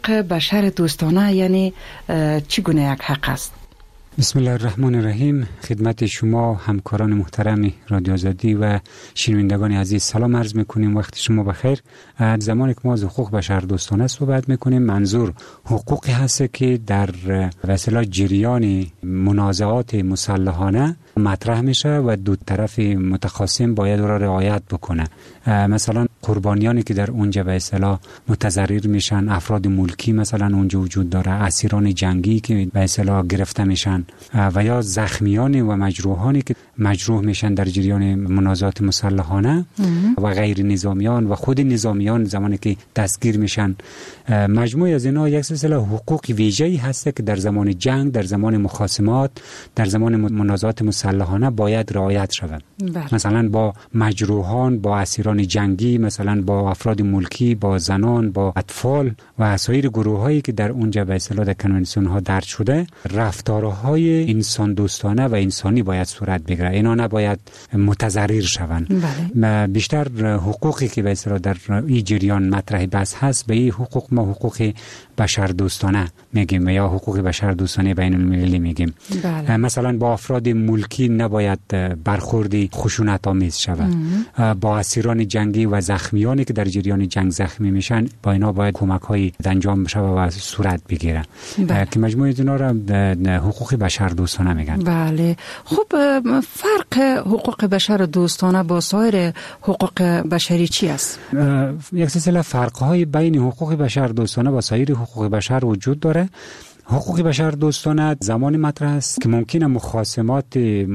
بشر دوستانه یعنی چگونه یک حق است؟ بسم الله الرحمن الرحیم. خدمت شما همکاران محترم رادیو آزادی و شنوندگان عزیز سلام عرض میکنیم. وقت شما بخیر. زمانی که ما از حقوق بشر دوستانه صحبت میکنیم، منظور حقوقی هست که در وسیله جریان منازعات مسلحانه مطرح میشه و دو طرف متخاصم باید را رعایت بکنه. مثلا قربانیانی که در اونجا به اصطلاح متضرر میشن، افراد ملکی مثلا اونجا وجود داره، اسیران جنگی که به اصطلاح گرفته میشن و یا زخمیان و مجروحانی که مجروح میشن در جریان منازعات مسلحانه و غیر نظامیان و خود نظامیان زمانی که دستگیر میشن. مجموعه از اینا یک سلسله حقوق ویژه‌ای هست که در زمان جنگ، در زمان مخاصمات، در زمان منازعات مسلحانه باید رعایت شود. مثلا با مجروحان، با اسیران جنگی، مثلا با افراد ملکی، با زنان، با اطفال و سایر گروهایی که در اونجا به اصطلاح در کنوانسیون ها درج شده، رفتارهای انسان دوستانه و انسانی باید صورت بگیره. اینا نباید متضرر شوند. بیشتر حقوقی که به اصطلاح در این جریان مطرح بحث هست، به این حقوق ما حقوق بشر دوستانه میگیم یا حقوق بشر دوستانه بین المللی میگیم. مثلا با افراد ملکی نباید برخوردی خشونت آمیز شود. با اسیران جنگی و زخمیانی که در جریان جنگ زخمی میشن، با اینا باید کمک های انجام بشه و صورت بگیره که مجموعه اینا را حقوق بشر دوستانه میگن. بله. خب فرق حقوق بشر دوستانه با سایر حقوق بشری چی است؟ یک سلسله فرق های بین حقوق بشر دوستانه و سایر حقوق بشر وجود داره. حقوق بشر دوستانه زمانی مطرح است که ممکنه مخاصمات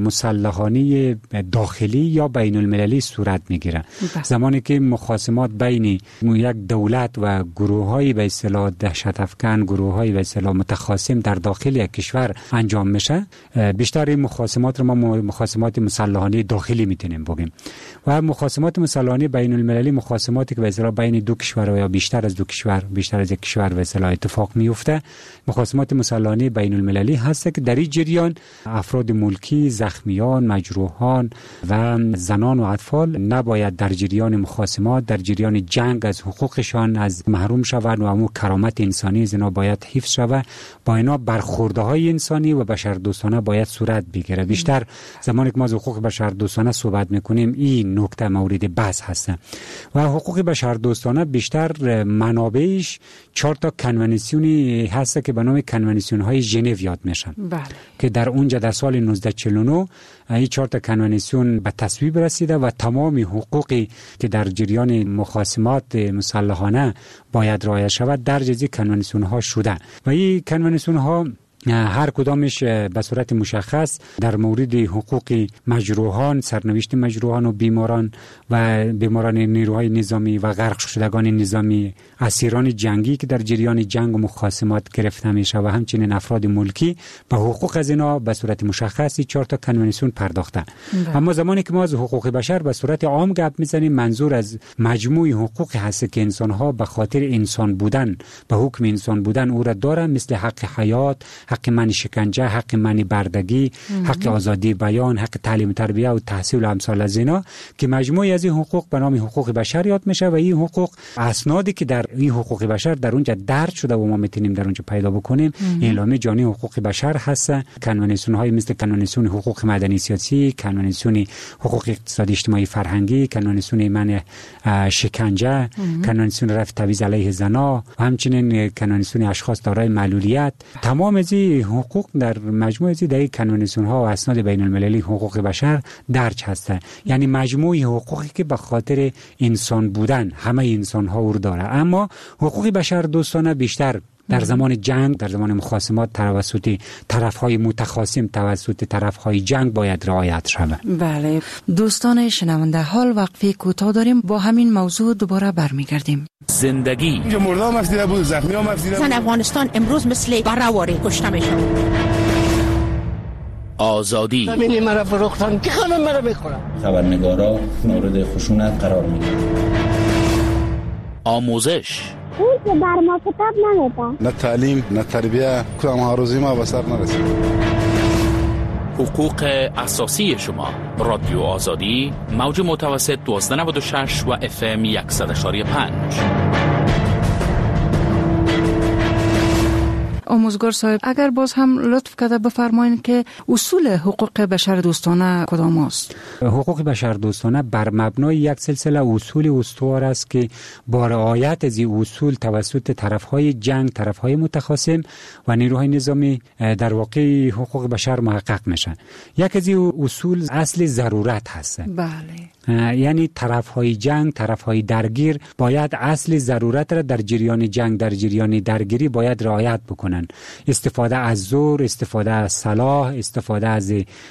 مسلحانه داخلی یا بین المللی صورت میگیره. زمانی که مخاصمات بین یک دولت و گروه‌های به اصطلاح دهشت افکن، گروه‌های به اصطلاح متخاصم در داخل یک کشور انجام میشه، بیشتر این مخاصمات رو ما مخاصمات مسلحانه داخلی میتونیم بگیم. و مخاصمات مسلحانه بین المللی مخاصماتی که به اصطلاح بین دو کشور یا بیشتر از دو کشور، بیشتر از یک کشور به اصطلاح اتفاق میفته. مخاصمات مسلحانه بین المللی هست که در این جریان افراد ملکی، زخمیان، مجروحان و زنان و اطفال نباید در جریان مخاصمات، در جریان جنگ از حقوقشان از محروم شوند و همون کرامت انسانی از اینا باید حفظ شود. با اینا برخوردهای انسانی و بشر دوستانه باید صورت بگیره. بیشتر زمانی که ما از حقوق بشر دوستانه صحبت میکنیم این نکته مورد بحث هست. و حقوق بشر دوستانه بیشتر منابعش 4 تا کنوانسیونی هست که به نام کنوانسیون های ژنو یاد میشن. که در اونجا در سال 1949 این 4 تا کنوانسیون به تصویب رسیده و تمام حقوقی که در جریان مخاصمات مسلحانه باید رعایت شود درج از این کنوانسیون ها شده. و این کنوانسیون ها هر کدامش به صورت مشخص در مورد حقوق مجروحان، سرنوشت مجروحان و بیماران نیروهای نظامی و غرق شدگان نظامی، اسیران جنگی که در جریان جنگ و مخاصمات گرفته میشه و همچنین افراد ملکی، به حقوق از اینا به صورت مشخصی 4 تا کنوانسیون پرداخته. اما زمانی که ما از حقوق بشر به صورت عام گپ میزنیم، منظور از مجموع حقوقی هست که انسان ها به خاطر انسان بودن، به حکم انسان بودن او را دارن، مثل حق حیات، حق منع شکنجه، حق منع بردگی، حق آزادی بیان، حق تعلیم تربیه و تحصیل و امثال از اینا، که مجموعی از این حقوق به نام حقوق بشر یاد میشه. و این حقوق اسنادی که در این حقوق بشر در اونجا درج شده و ما میتونیم در اونجا پیدا بکنیم، اعلامیه جهانی حقوق بشر هست، کنوانسیون های مثل کنوانسیون حقوق مدنی سیاسی، کنوانسیون حقوق اقتصادی اجتماعی فرهنگی، کنوانسیون منع شکنجه، کنوانسیون رفع تبعیض علیه زنان و همچنین کنوانسیون اشخاص دارای معلولیت. تمام از حقوق در مجموعه در کنوانسیون ها و اسناد بین المللی حقوق بشر درج هستند. یعنی مجموعه حقوقی که به خاطر انسان بودن همه انسان ها رو داره. اما حقوق بشر دوستانه بیشتر در زمان جنگ، در زمان مخاصمات توسط طرف‌های متخاصم، توسط طرف‌های جنگ باید رعایت شود. بله دوستان شنونده، حال وقفه کوتاه داریم، با همین موضوع دوباره برمیگردیم. زندگی اینجا مرده هم افزیده بود، زخمی هم افزیده بود. افغانستان امروز مثل بره‌واره کشته میشه. آزادی همین مرا فروختن که خانم مرا بخورم. خبرنگارا مورد خشونت قرار میگیرن. آموزش اون که بر ما کتاب نمیده، نه تعلیم نه تربیه، کدام هاروزی ما به سر نرسید. حقوق اساسی شما. رادیو آزادی، موج متوسط 1296 و FM 100.5. آموزگار صاحب اگر باز هم لطف کرده بفرمایید که اصول حقوق بشر دوستانه کدام است؟ حقوق بشر دوستانه بر مبنای یک سلسله اصول استوار است که با رعایت از این اصول توسط طرفهای جنگ، طرفهای متخاصم و نیروهای نظامی در واقع حقوق بشر محقق میشن. یک از این اصول اصل ضرورت هست. بله. یعنی طرفهای جنگ، طرفهای درگیر باید اصل ضرورت را در جریان جنگ، در جریان درگیری باید رعایت بکنن. استفاده از زور، استفاده از سلاح، استفاده از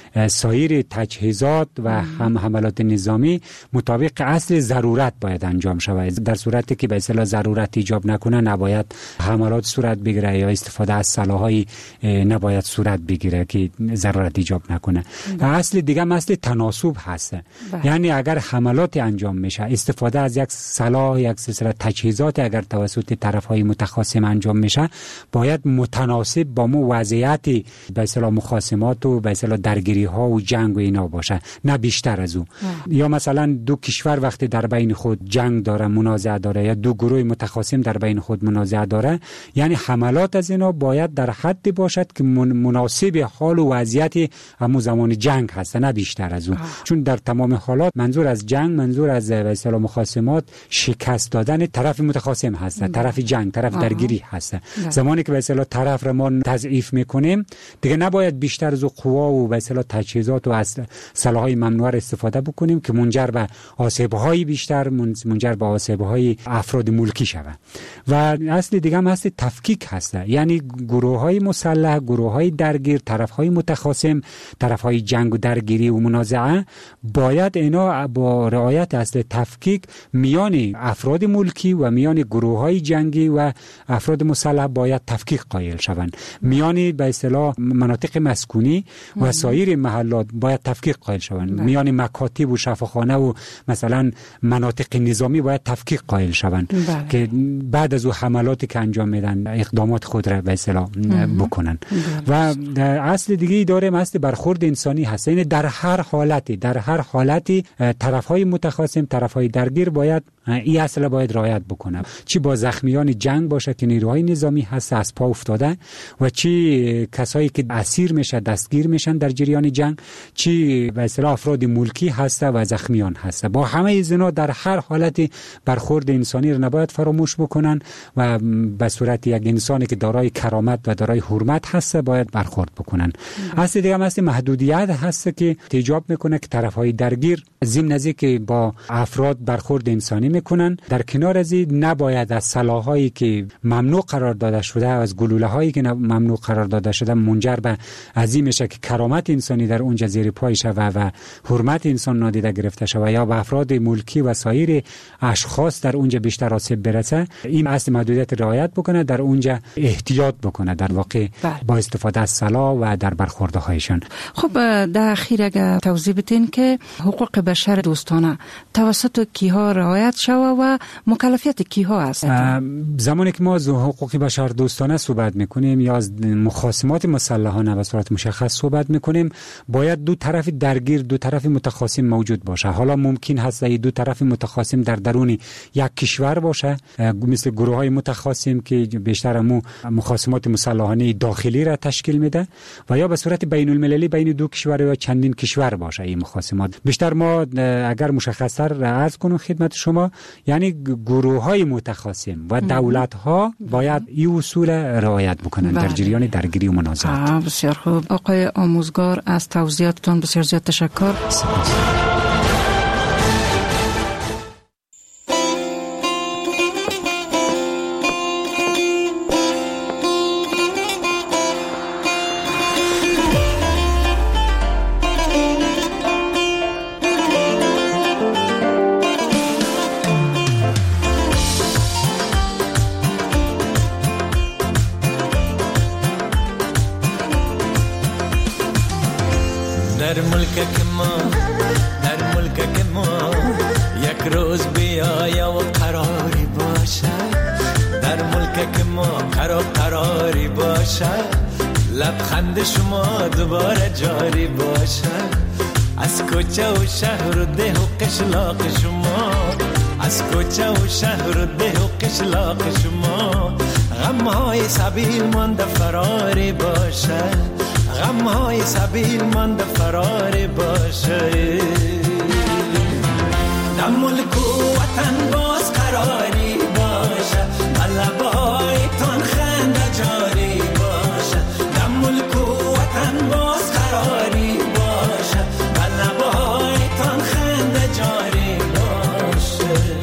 سایر تجهیزات و هم حملات نظامی مطابق اصل ضرورت باید انجام شود. در صورتی که به اصطلاح ضرورت ایجاب نکنه نباید حملات صورت بگیره یا استفاده از سلاح‌های نباید صورت بگیره که ضرورت ایجاب نکنه. اصل دیگه اصل تناسب هست. یعنی اگر حملات انجام میشه، استفاده از یک سلاح، یک سلسله تجهیزات اگر توسط طرف‌های متخاصم انجام میشه، باید متناسب با مو وضعیت به اصطلاح مخاصمات و به اصطلاح درگیری‌ها و جنگ و اینا باشه، نه بیشتر از اون. یا مثلا دو کشور وقتی در بین خود جنگ داره، منازعه داره، یا دو گروه متخاصم در بین خود منازعه داره، یعنی حملات از اینا باید در حدی باشد که مناسب حال و وضعیت همون زمان جنگ هست، نه بیشتر از اون. چون در تمام حالات منظور از جنگ، منظور از به اصطلاح مخاصمات شکست دادن طرف متخاصم هست، طرف جنگ، طرف درگیری هست. زمانی که به اصطلاح طرف را ما تضعیف میکنیم، دیگه نباید بیشتر از قوا و به اصطلاح تجهیزات و سلاح‌های ممنوعه استفاده بکنیم که منجر به آسیب‌های بیشتر، منجر به آسیب‌های افراد ملکی شود. و اصل دیگه هم هست تفکیک هست، یعنی گروه‌های مسلح، گروه‌های درگیر، طرف‌های متخاصم، طرف‌های جنگ و درگیری و منازعه باید اینا با رعایت اصل تفکیک میان افراد ملکی و میان گروه‌های جنگی و افراد مسلح باید تفکیک قائل شوند. میان به اصطلاح مناطق مسکونی و سایر محلات باید تفکیک قائل شوند. میان مکاتب و شفاخانه و مثلا مناطق نظامی باید تفکیک قائل شوند که بعد از او حملاتی که انجام میدن اقدامات خود را به اصطلاح بکنن. و اصل دیگه ای داره، اصل برخورد انسانی هست. یعنی در هر حالتی طرفهای متخاصم، طرفهای درگیر باید این اصل باید رعایت بکنه. چی با زخمیان جنگ باشه که نیروهای نظامی هست از پا افتاده، و چی کسایی که اسیر میشه، دستگیر میشن در جریان جنگ، چی به اصطلاح افراد ملکی هست و زخمیان هست. با همه اینا در هر حالتی برخورد انسانی رو نباید فراموش بکنن و به صورت یک انسانی که دارای کرامت و دارای حرمت هست باید برخورد بکنن. اصل دیگه هم محدودیت هست که ایجاب میکنه که طرفهای درگیر ضمن از که با افراد برخورد انسانی میکنن، در کنار از این نباید از سلاحایی که ممنوع قرار داده شده، از گلوله هایی که ممنوع قرار داده شده منجر به عظیم میشه که کرامت انسانی در اونجا زیر پای شود و حرمت انسان نادیده گرفته شود یا به افراد ملکی و سایر اشخاص در اونجا بیشتر آسیب برسه. این اصل محدودیت رعایت بکنه، در اونجا احتیاط بکنه در واقع با استفاده از سلاح و در برخوردهایشان. خب در اخیر اگر توضیح بدین که حقوق بشر دوستانه توسط کیها رعایت شود و مکلفیت کیها است؟ زمانی که ما از حقوق بشر دوستانه صحبت میکنیم یا از مخاصمات مسلحانه به صورت مشخص صحبت میکنیم، باید دو طرف درگیر، دو طرف متخاصم موجود باشه. حالا ممکن هست دو طرف متخاصم در درون یک کشور باشه، مثل گروه‌های متخاصم که بیشتر مخاصمات مسلحانه داخلی را تشکیل میده، و یا به صورت بین المللی بین دو کشور یا چندین کشور باشه. این مخاصمات بیشتر ما اگر مشخص‌تر عرض کنم خدمت شما، یعنی گروه‌های متخاصم و دولت‌ها باید این اصول رعایت بکنن در جریان درگیری و منازعات. بسیار خوب آقای آموزگار، از توضیحاتتون بسیار زیاد تشکر. در ملک ما یک روز بیایا و قراری باشه، در ملک ما قراری باشه، لبخند شما دوباره جاری باشه، از کوچه و شهر و ده و قشلاق شما، از کوچه و شهر و ده و قشلاق شما غمهای سبیل مانده فراری باشه، غمهای سبیل مانده فراری باشه. در ملک و وطن باز قراری باشه، لبایتان خنده جاری باشه. در ملک و وطن باز قراری باشه، لبایتان خنده جاری باشه.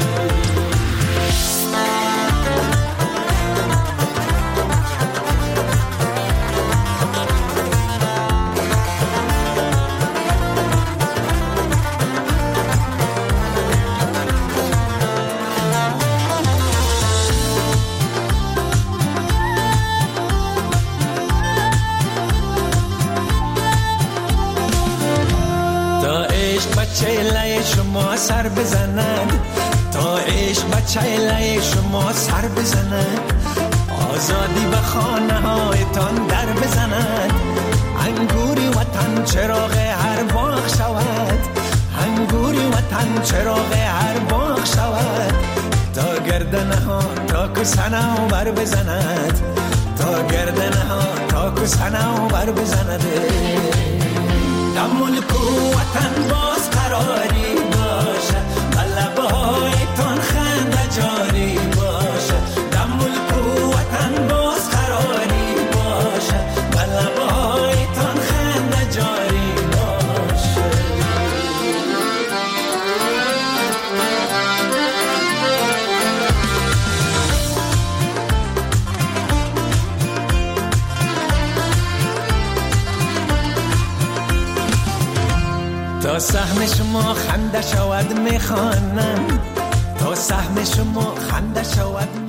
چهله شما سر بزند، تا عشق بچه چهله شما سر بزند، آزادی به خانه هایتان در بزند. انگوری وطن چراغ هر باغ شود، انگوری وطن چراغ هر باغ شود. تا گردنه ها تا کسنه و بر بزند، تا گردنه ها تا کسنه و بر بزند. در ملک و وطن باز قراری باشه، لبایتان خنده جاری باشه. در ملک و وطن باز قراری باشه، لبایتان خنده جاری باشه. تا سهم شما خنده شود میخوانم، تا سهم شما خنده شود